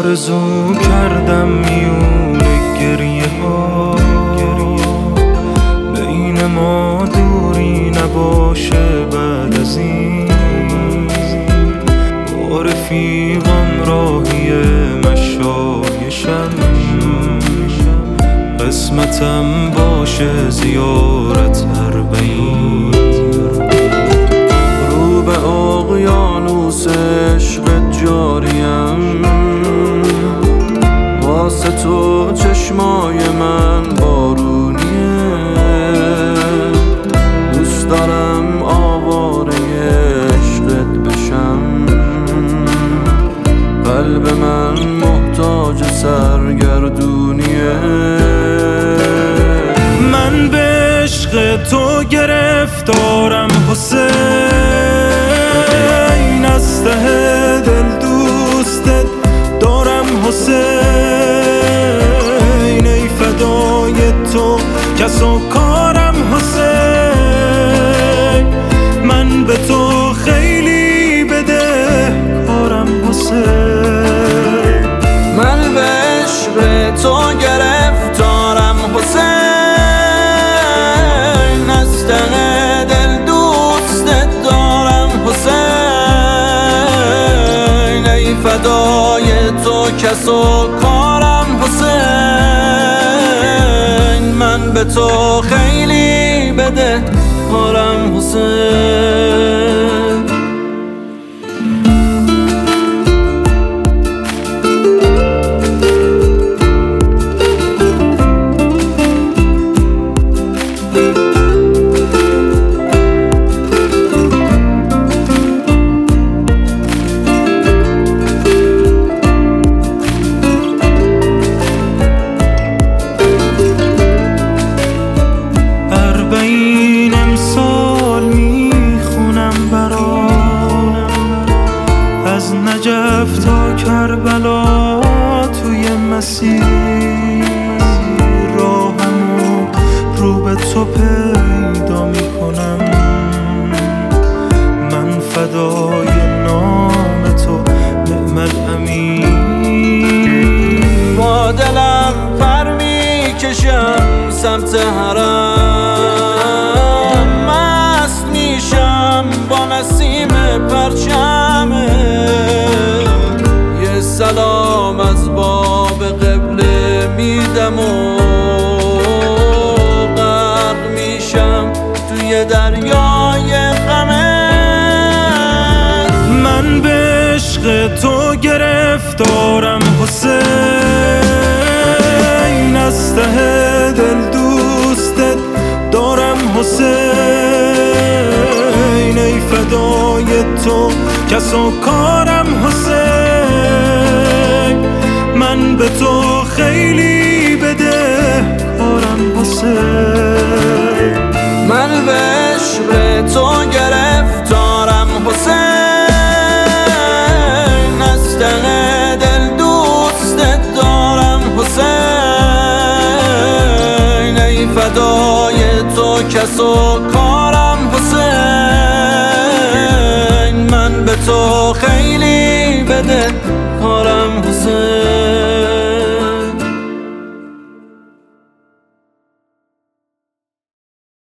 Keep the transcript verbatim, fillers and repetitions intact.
آرزو کردم میون گریه ها بین ما دوری نباشه بعد از این با رفیقم راهی مشایشم قسمتم باشه زیارت اربعین رو به اقیانوس عشقت جاریم واسه تو چشمای من بارونیه دوست دارم آواره عشقت بشم قلب من محتاج سرگردونیه من به عشق تو گرفتارم حسین از ته دل دوستت دارم حسین ای فدای تو کس و کارم حسین من به تو خیلی بده کارم حسین من به عشق تو گرفتارم حسین از ته دل دوستت دارم حسین ای فدای تو کس و کارم حسین من به تو خیلی بده کارم حسین از نجف تا کربلا توی مسیر راهمو رو به تو پیدا میکنم من فدای نام تو نعم الامین با دلم پر میکشم سمت حرم مست میشم با نسیم پرچمه یه سلام از باب قبله میدم و غرق میشم توی دریای غمه من به عشق تو گرفتارم حسین از ته دل دوستت دارم حسین ای فدای تو کس و کارم حسین من به تو خیلی بده کارم حسین من به عشق تو گرفتارم حسین از ته دل دوستت دارم حسین ای فدای تو کس و کارم حسین من به تو خیلی بده کارم حسین